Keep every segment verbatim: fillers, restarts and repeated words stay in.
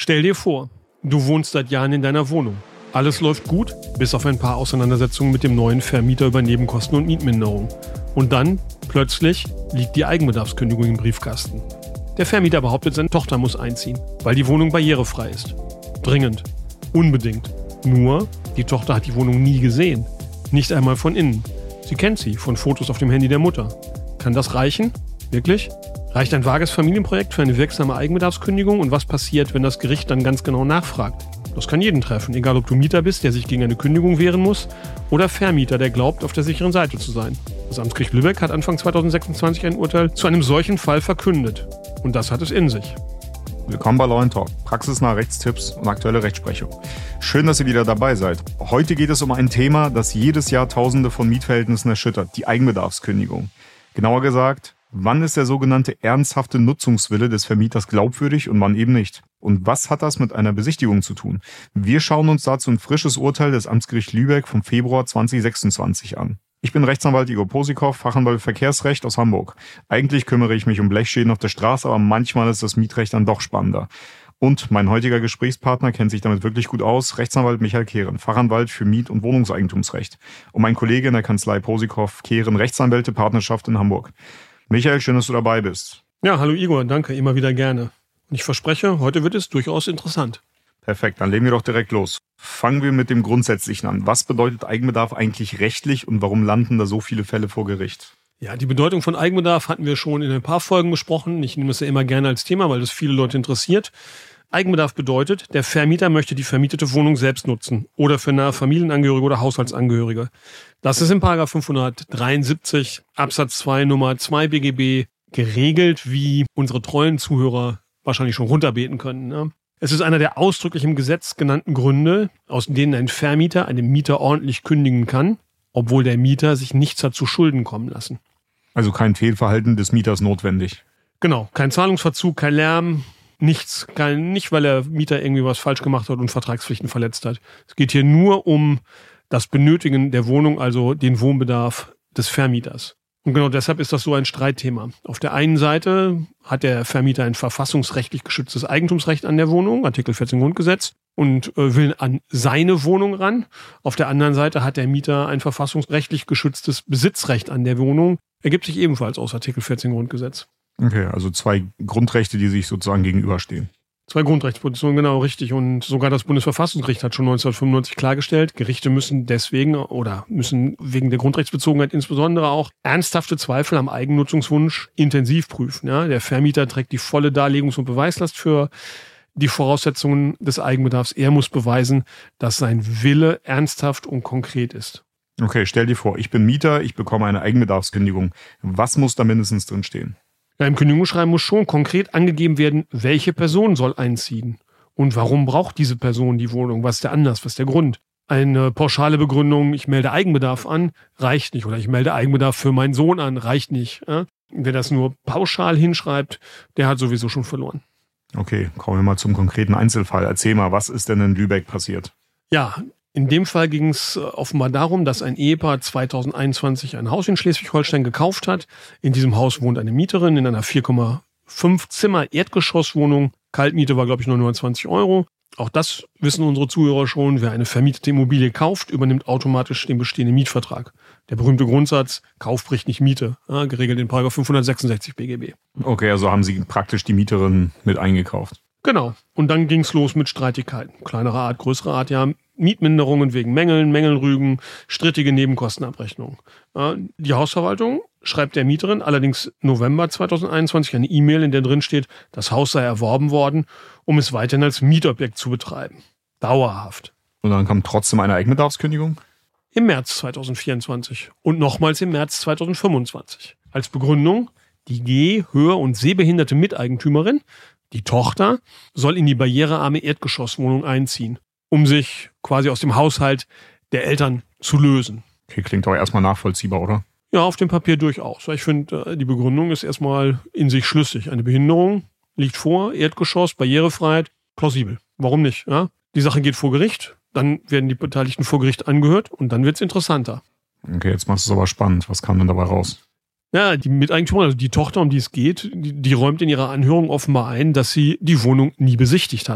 Stell dir vor, du wohnst seit Jahren in deiner Wohnung. Alles läuft gut, bis auf ein paar Auseinandersetzungen mit dem neuen Vermieter über Nebenkosten und Mietminderung. Und dann, plötzlich, liegt die Eigenbedarfskündigung im Briefkasten. Der Vermieter behauptet, seine Tochter muss einziehen, weil die Wohnung barrierefrei ist. Dringend. Unbedingt. Nur, die Tochter hat die Wohnung nie gesehen. Nicht einmal von innen. Sie kennt sie von Fotos auf dem Handy der Mutter. Kann das reichen? Wirklich? Reicht ein vages Familienprojekt für eine wirksame Eigenbedarfskündigung? Und was passiert, wenn das Gericht dann ganz genau nachfragt? Das kann jeden treffen, egal ob du Mieter bist, der sich gegen eine Kündigung wehren muss, oder Vermieter, der glaubt, auf der sicheren Seite zu sein. Das Amtsgericht Lübeck hat Anfang zweitausendsechsundzwanzig ein Urteil zu einem solchen Fall verkündet. Und das hat es in sich. Willkommen bei Law and Talk, praxisnahe Rechtstipps und aktuelle Rechtsprechung. Schön, dass ihr wieder dabei seid. Heute geht es um ein Thema, das jedes Jahr Tausende von Mietverhältnissen erschüttert, die Eigenbedarfskündigung. Genauer gesagt, wann ist der sogenannte ernsthafte Nutzungswille des Vermieters glaubwürdig und wann eben nicht? Und was hat das mit einer Besichtigung zu tun? Wir schauen uns dazu ein frisches Urteil des Amtsgerichts Lübeck vom Februar zweitausendsechsundzwanzig an. Ich bin Rechtsanwalt Igor Posikow, Fachanwalt Verkehrsrecht aus Hamburg. Eigentlich kümmere ich mich um Blechschäden auf der Straße, aber manchmal ist das Mietrecht dann doch spannender. Und mein heutiger Gesprächspartner kennt sich damit wirklich gut aus, Rechtsanwalt Michael Kehren, Fachanwalt für Miet- und Wohnungseigentumsrecht. Und mein Kollege in der Kanzlei Posikow, Kehren, Rechtsanwälte, Partnerschaft in Hamburg. Michael, schön, dass du dabei bist. Ja, hallo Igor, danke, immer wieder gerne. Und ich verspreche, heute wird es durchaus interessant. Perfekt, dann legen wir doch direkt los. Fangen wir mit dem Grundsätzlichen an. Was bedeutet Eigenbedarf eigentlich rechtlich und warum landen da so viele Fälle vor Gericht? Ja, die Bedeutung von Eigenbedarf hatten wir schon in ein paar Folgen besprochen. Ich nehme das ja immer gerne als Thema, weil das viele Leute interessiert. Eigenbedarf bedeutet, der Vermieter möchte die vermietete Wohnung selbst nutzen oder für nahe Familienangehörige oder Haushaltsangehörige. Das ist in Paragraph fünfhundertdreiundsiebzig Absatz zwei Nummer zwei B G B geregelt, wie unsere treuen Zuhörer wahrscheinlich schon runterbeten können. Ne? Es ist einer der ausdrücklich im Gesetz genannten Gründe, aus denen ein Vermieter einem Mieter ordentlich kündigen kann, obwohl der Mieter sich nichts hat zu Schulden kommen lassen. Also kein Fehlverhalten des Mieters notwendig. Genau, kein Zahlungsverzug, kein Lärm, nichts, kein, nicht weil der Mieter irgendwie was falsch gemacht hat und Vertragspflichten verletzt hat. Es geht hier nur um das Benötigen der Wohnung, also den Wohnbedarf des Vermieters. Und genau deshalb ist das so ein Streitthema. Auf der einen Seite hat der Vermieter ein verfassungsrechtlich geschütztes Eigentumsrecht an der Wohnung, Artikel vierzehn Grundgesetz, und äh, will an seine Wohnung ran. Auf der anderen Seite hat der Mieter ein verfassungsrechtlich geschütztes Besitzrecht an der Wohnung, ergibt sich ebenfalls aus Artikel vierzehn Grundgesetz. Okay, also zwei Grundrechte, die sich sozusagen gegenüberstehen. Zwei Grundrechtspositionen, genau, richtig. Und sogar das Bundesverfassungsgericht hat schon neunzehnhundertfünfundneunzig klargestellt, Gerichte müssen deswegen oder müssen wegen der Grundrechtsbezogenheit insbesondere auch ernsthafte Zweifel am Eigennutzungswunsch intensiv prüfen. Ja, der Vermieter trägt die volle Darlegungs- und Beweislast für die Voraussetzungen des Eigenbedarfs. Er muss beweisen, dass sein Wille ernsthaft und konkret ist. Okay, stell dir vor, ich bin Mieter, ich bekomme eine Eigenbedarfskündigung. Was muss da mindestens drin stehen? Ja, im Kündigungsschreiben muss schon konkret angegeben werden, welche Person soll einziehen und warum braucht diese Person die Wohnung, was ist der Anlass, was ist der Grund. Eine pauschale Begründung, ich melde Eigenbedarf an, reicht nicht, oder ich melde Eigenbedarf für meinen Sohn an, reicht nicht. Ja? Wer das nur pauschal hinschreibt, der hat sowieso schon verloren. Okay, kommen wir mal zum konkreten Einzelfall. Erzähl mal, was ist denn in Lübeck passiert? Ja, in dem Fall ging es offenbar darum, dass ein Ehepaar zweitausendeinundzwanzig ein Haus in Schleswig-Holstein gekauft hat. In diesem Haus wohnt eine Mieterin in einer vier Komma fünf Zimmer Erdgeschosswohnung. Kaltmiete war, glaube ich, nur neunundzwanzig Euro. Auch das wissen unsere Zuhörer schon. Wer eine vermietete Immobilie kauft, übernimmt automatisch den bestehenden Mietvertrag. Der berühmte Grundsatz, Kauf bricht nicht Miete, ja, geregelt in Paragraph fünfhundertsechsundsechzig B G B. Okay, also haben Sie praktisch die Mieterin mit eingekauft. Genau. Und dann ging's los mit Streitigkeiten. Kleinere Art, größere Art, ja. Mietminderungen wegen Mängeln, Mängelrügen, strittige Nebenkostenabrechnungen. Ja, die Hausverwaltung schreibt der Mieterin allerdings November zweitausendeinundzwanzig eine E-Mail, in der drin steht, das Haus sei erworben worden, um es weiterhin als Mietobjekt zu betreiben. Dauerhaft. Und dann kam trotzdem eine Eigenbedarfskündigung? Im März zweitausendvierundzwanzig und nochmals im März zweitausendfünfundzwanzig. Als Begründung, die geh-, hör- und sehbehinderte Miteigentümerin, die Tochter, soll in die barrierearme Erdgeschosswohnung einziehen, um sich quasi aus dem Haushalt der Eltern zu lösen. Okay, klingt aber erstmal nachvollziehbar, oder? Ja, auf dem Papier durchaus. Ich finde, die Begründung ist erstmal in sich schlüssig. Eine Behinderung liegt vor, Erdgeschoss, Barrierefreiheit, plausibel. Warum nicht? Ja? Die Sache geht vor Gericht, dann werden die Beteiligten vor Gericht angehört und dann wird's interessanter. Okay, jetzt machst du es aber spannend. Was kam denn dabei raus? Ja, die Miteigentümerin, also die Tochter, um die es geht, die, die räumt in ihrer Anhörung offenbar ein, dass sie die Wohnung nie besichtigt hat.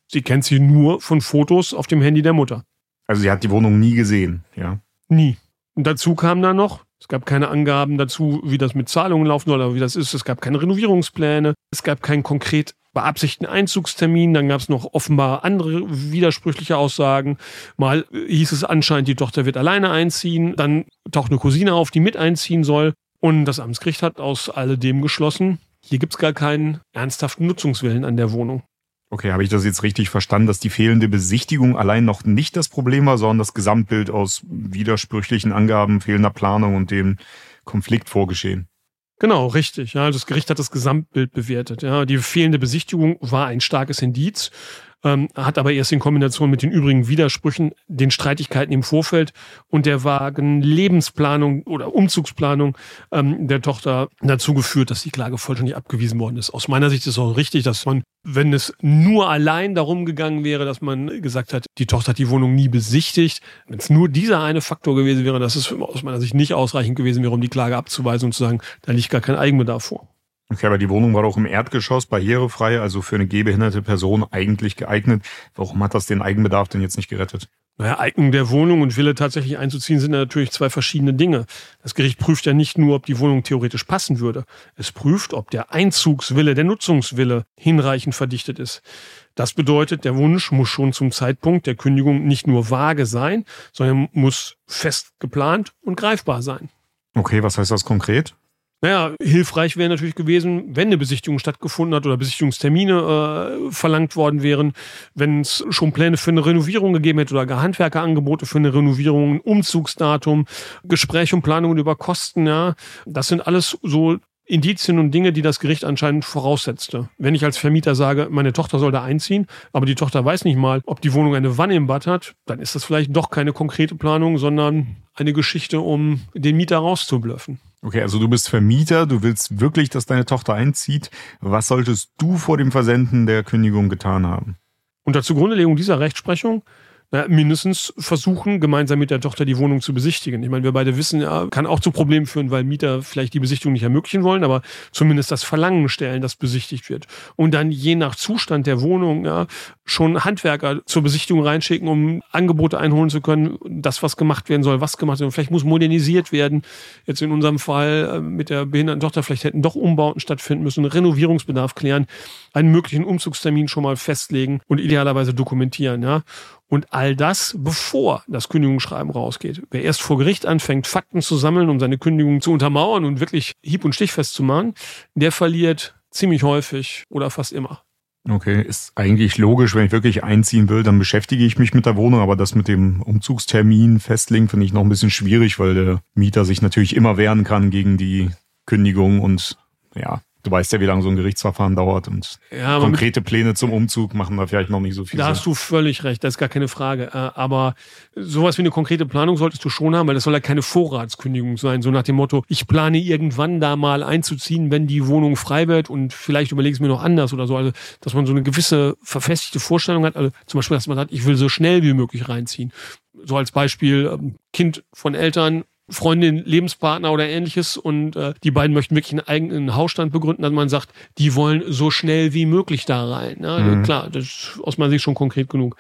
Sie kennt sie nur von Fotos auf dem Handy der Mutter. Also sie hat die Wohnung nie gesehen, ja? Nie. Und dazu kam dann noch, es gab keine Angaben dazu, wie das mit Zahlungen laufen soll oder wie das ist. Es gab keine Renovierungspläne. Es gab keinen konkret beabsichtigten Einzugstermin. Dann gab es noch offenbar andere widersprüchliche Aussagen. Mal hieß es anscheinend, die Tochter wird alleine einziehen. Dann taucht eine Cousine auf, die mit einziehen soll. Und das Amtsgericht hat aus alledem geschlossen, hier gibt es gar keinen ernsthaften Nutzungswillen an der Wohnung. Okay, habe ich das jetzt richtig verstanden, dass die fehlende Besichtigung allein noch nicht das Problem war, sondern das Gesamtbild aus widersprüchlichen Angaben, fehlender Planung und dem Konflikt vorgeschehen? Genau, richtig. Ja, das Gericht hat das Gesamtbild bewertet. Ja, die fehlende Besichtigung war ein starkes Indiz, ähm, hat aber erst in Kombination mit den übrigen Widersprüchen, den Streitigkeiten im Vorfeld und der vagen Lebensplanung oder Umzugsplanung ähm, der Tochter dazu geführt, dass die Klage vollständig abgewiesen worden ist. Aus meiner Sicht ist es auch richtig, dass man, wenn es nur allein darum gegangen wäre, dass man gesagt hat, die Tochter hat die Wohnung nie besichtigt, wenn es nur dieser eine Faktor gewesen wäre, dass es aus meiner Sicht nicht ausreichend gewesen wäre, um die Klage abzuweisen und zu sagen, da liegt gar kein Eigenbedarf vor. Okay, aber die Wohnung war doch im Erdgeschoss, barrierefrei, also für eine gehbehinderte Person eigentlich geeignet. Warum hat das den Eigenbedarf denn jetzt nicht gerettet? Naja, Eignung der Wohnung und Wille tatsächlich einzuziehen sind natürlich zwei verschiedene Dinge. Das Gericht prüft ja nicht nur, ob die Wohnung theoretisch passen würde. Es prüft, ob der Einzugswille, der Nutzungswille hinreichend verdichtet ist. Das bedeutet, der Wunsch muss schon zum Zeitpunkt der Kündigung nicht nur vage sein, sondern muss fest geplant und greifbar sein. Okay, was heißt das konkret? Naja, hilfreich wäre natürlich gewesen, wenn eine Besichtigung stattgefunden hat oder Besichtigungstermine äh, verlangt worden wären, wenn es schon Pläne für eine Renovierung gegeben hätte oder gar Handwerkerangebote für eine Renovierung, ein Umzugsdatum, Gespräche und Planungen über Kosten, ja. Das sind alles so Indizien und Dinge, die das Gericht anscheinend voraussetzte. Wenn ich als Vermieter sage, meine Tochter soll da einziehen, aber die Tochter weiß nicht mal, ob die Wohnung eine Wanne im Bad hat, dann ist das vielleicht doch keine konkrete Planung, sondern eine Geschichte, um den Mieter rauszublöffen. Okay, also du bist Vermieter, du willst wirklich, dass deine Tochter einzieht. Was solltest du vor dem Versenden der Kündigung getan haben? Unter Zugrundelegung dieser Rechtsprechung na, mindestens versuchen, gemeinsam mit der Tochter die Wohnung zu besichtigen. Ich meine, wir beide wissen, ja, kann auch zu Problemen führen, weil Mieter vielleicht die Besichtigung nicht ermöglichen wollen, aber zumindest das Verlangen stellen, dass besichtigt wird. Und dann je nach Zustand der Wohnung ja, schon Handwerker zur Besichtigung reinschicken, um Angebote einholen zu können, das, was gemacht werden soll, was gemacht wird. Vielleicht muss modernisiert werden. Jetzt in unserem Fall mit der behinderten Tochter, vielleicht hätten doch Umbauten stattfinden müssen, Renovierungsbedarf klären, einen möglichen Umzugstermin schon mal festlegen und idealerweise dokumentieren, ja. Und all das, bevor das Kündigungsschreiben rausgeht. Wer erst vor Gericht anfängt, Fakten zu sammeln, um seine Kündigung zu untermauern und wirklich hieb- und stichfest zu machen, der verliert ziemlich häufig oder fast immer. Okay, ist eigentlich logisch, wenn ich wirklich einziehen will, dann beschäftige ich mich mit der Wohnung, aber das mit dem Umzugstermin festlegen finde ich noch ein bisschen schwierig, weil der Mieter sich natürlich immer wehren kann gegen die Kündigung und ja, du weißt ja, wie lange so ein Gerichtsverfahren dauert und ja, konkrete Pläne zum Umzug machen da vielleicht noch nicht so viel Da Sinn. hast du völlig recht, das ist gar keine Frage. Aber sowas wie eine konkrete Planung solltest du schon haben, weil das soll ja keine Vorratskündigung sein. So nach dem Motto, ich plane irgendwann da mal einzuziehen, wenn die Wohnung frei wird und vielleicht überlege ich es mir noch anders oder so. Also, dass man so eine gewisse verfestigte Vorstellung hat. Also zum Beispiel, dass man sagt, ich will so schnell wie möglich reinziehen. So als Beispiel, Kind von Eltern, Freundin, Lebenspartner oder ähnliches und äh, die beiden möchten wirklich einen eigenen Hausstand begründen, dass man sagt, die wollen so schnell wie möglich da rein. Ja? Mhm. Klar, das ist aus meiner Sicht schon konkret genug.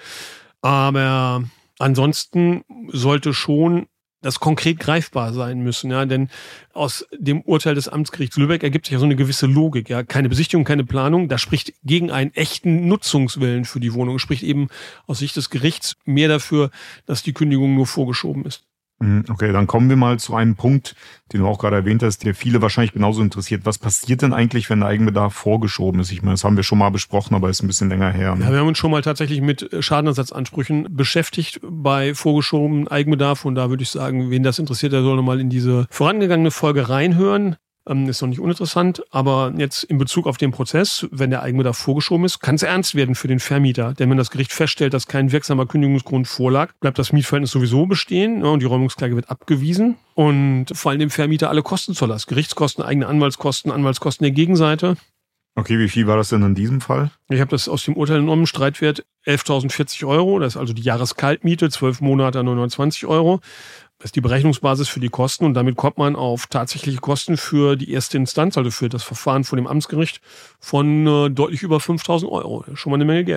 Aber ansonsten sollte schon das konkret greifbar sein müssen, ja, denn aus dem Urteil des Amtsgerichts Lübeck ergibt sich ja so eine gewisse Logik, ja, keine Besichtigung, keine Planung, das spricht gegen einen echten Nutzungswillen für die Wohnung, spricht eben aus Sicht des Gerichts mehr dafür, dass die Kündigung nur vorgeschoben ist. Okay, dann kommen wir mal zu einem Punkt, den du auch gerade erwähnt hast, der viele wahrscheinlich genauso interessiert. Was passiert denn eigentlich, wenn der Eigenbedarf vorgeschoben ist? Ich meine, das haben wir schon mal besprochen, aber ist ein bisschen länger her. Ne? Ja, wir haben uns schon mal tatsächlich mit Schadenersatzansprüchen beschäftigt bei vorgeschobenen Eigenbedarf und da würde ich sagen, wen das interessiert, der soll nochmal in diese vorangegangene Folge reinhören. Ist noch nicht uninteressant, aber jetzt in Bezug auf den Prozess, wenn der Eigenbedarf vorgeschoben ist, kann es ernst werden für den Vermieter. Denn wenn das Gericht feststellt, dass kein wirksamer Kündigungsgrund vorlag, bleibt das Mietverhältnis sowieso bestehen und die Räumungsklage wird abgewiesen und fallen dem Vermieter alle Kosten zur Last. Gerichtskosten, eigene Anwaltskosten, Anwaltskosten der Gegenseite. Okay, wie viel war das denn in diesem Fall? Ich habe das aus dem Urteil entnommen, Streitwert elftausendvierzig Euro, das ist also die Jahreskaltmiete, zwölf Monate neunhundertzwanzig Euro. Das ist die Berechnungsbasis für die Kosten und damit kommt man auf tatsächliche Kosten für die erste Instanz, also für das Verfahren vor dem Amtsgericht von äh, deutlich über fünftausend Euro. Schon mal eine Menge Geld.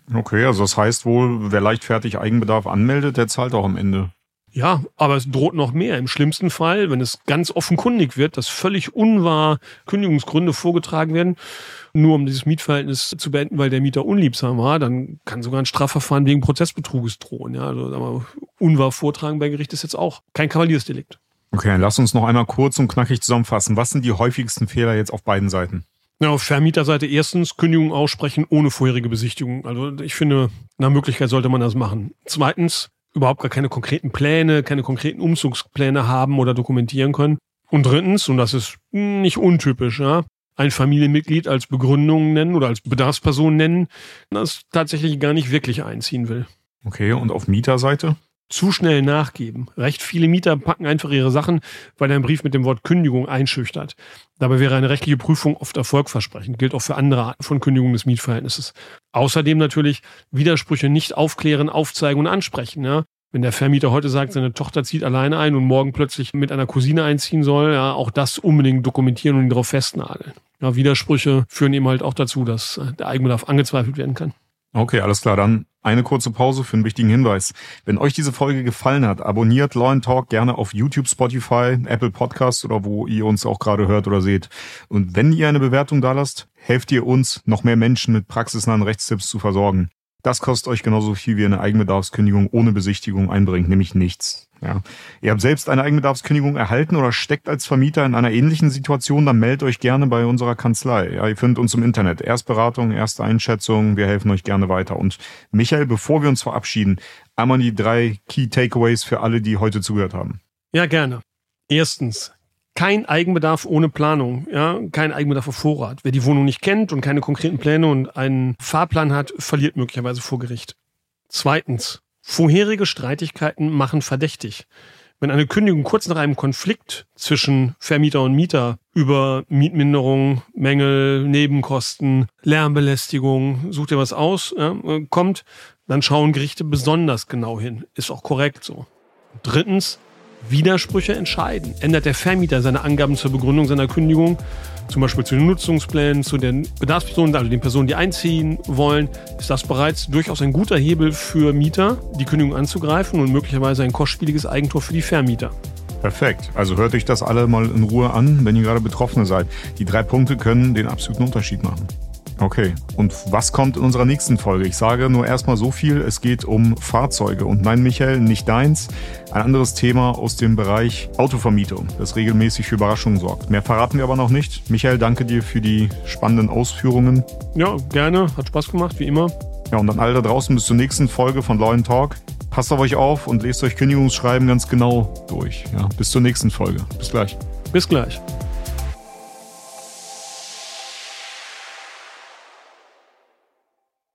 Okay, also das heißt wohl, wer leichtfertig Eigenbedarf anmeldet, der zahlt auch am Ende. Ja, aber es droht noch mehr. Im schlimmsten Fall, wenn es ganz offenkundig wird, dass völlig unwahr Kündigungsgründe vorgetragen werden, nur um dieses Mietverhältnis zu beenden, weil der Mieter unliebsam war, dann kann sogar ein Strafverfahren wegen Prozessbetruges drohen. Ja, also sagen wir, unwahr vortragen bei Gericht ist jetzt auch kein Kavaliersdelikt. Okay, dann lass uns noch einmal kurz und knackig zusammenfassen. Was sind die häufigsten Fehler jetzt auf beiden Seiten? Ja, auf Vermieterseite erstens Kündigung aussprechen ohne vorherige Besichtigung. Also ich finde, nach Möglichkeit sollte man das machen. Zweitens, überhaupt gar keine konkreten Pläne, keine konkreten Umzugspläne haben oder dokumentieren können. Und drittens, und das ist nicht untypisch, ja, ein Familienmitglied als Begründung nennen oder als Bedarfsperson nennen, das tatsächlich gar nicht wirklich einziehen will. Okay, und auf Mieterseite? Zu schnell nachgeben. Recht viele Mieter packen einfach ihre Sachen, weil ein Brief mit dem Wort Kündigung einschüchtert. Dabei wäre eine rechtliche Prüfung oft erfolgversprechend, gilt auch für andere Arten von Kündigung des Mietverhältnisses. Außerdem natürlich Widersprüche nicht aufklären, aufzeigen und ansprechen. Ja? Wenn der Vermieter heute sagt, seine Tochter zieht alleine ein und morgen plötzlich mit einer Cousine einziehen soll, ja, auch das unbedingt dokumentieren und ihn darauf festnageln. Ja, Widersprüche führen eben halt auch dazu, dass der Eigenbedarf angezweifelt werden kann. Okay, alles klar. Dann eine kurze Pause für einen wichtigen Hinweis. Wenn euch diese Folge gefallen hat, abonniert Law and Talk gerne auf YouTube, Spotify, Apple Podcasts oder wo ihr uns auch gerade hört oder seht. Und wenn ihr eine Bewertung da lasst, helft ihr uns, noch mehr Menschen mit praxisnahen Rechtstipps zu versorgen. Das kostet euch genauso viel wie eine Eigenbedarfskündigung ohne Besichtigung einbringt, nämlich nichts. Ja. Ihr habt selbst eine Eigenbedarfskündigung erhalten oder steckt als Vermieter in einer ähnlichen Situation, dann meldet euch gerne bei unserer Kanzlei. Ja, ihr findet uns im Internet. Erstberatung, erste Einschätzung, wir helfen euch gerne weiter. Und Michael, bevor wir uns verabschieden, einmal die drei Key Takeaways für alle, die heute zugehört haben. Ja, gerne. Erstens, kein Eigenbedarf ohne Planung, ja, kein Eigenbedarf auf Vorrat. Wer die Wohnung nicht kennt und keine konkreten Pläne und einen Fahrplan hat, verliert möglicherweise vor Gericht. Zweitens, vorherige Streitigkeiten machen verdächtig. Wenn eine Kündigung kurz nach einem Konflikt zwischen Vermieter und Mieter über Mietminderung, Mängel, Nebenkosten, Lärmbelästigung, sucht ihr was aus, ja, kommt, dann schauen Gerichte besonders genau hin. Ist auch korrekt so. Drittens, Widersprüche entscheiden. Ändert der Vermieter seine Angaben zur Begründung seiner Kündigung, zum Beispiel zu den Nutzungsplänen, zu den Bedarfspersonen, also den Personen, die einziehen wollen, ist das bereits durchaus ein guter Hebel für Mieter, die Kündigung anzugreifen und möglicherweise ein kostspieliges Eigentor für die Vermieter. Perfekt. Also hört euch das alle mal in Ruhe an, wenn ihr gerade Betroffene seid. Die drei Punkte können den absoluten Unterschied machen. Okay, und was kommt in unserer nächsten Folge? Ich sage nur erstmal so viel, es geht um Fahrzeuge. Und nein, Michael, nicht deins. Ein anderes Thema aus dem Bereich Autovermietung, das regelmäßig für Überraschungen sorgt. Mehr verraten wir aber noch nicht. Michael, danke dir für die spannenden Ausführungen. Ja, gerne. Hat Spaß gemacht, wie immer. Ja, und dann alle da draußen bis zur nächsten Folge von Law and Talk. Passt auf euch auf und lest euch Kündigungsschreiben ganz genau durch. Ja, bis zur nächsten Folge. Bis gleich. Bis gleich.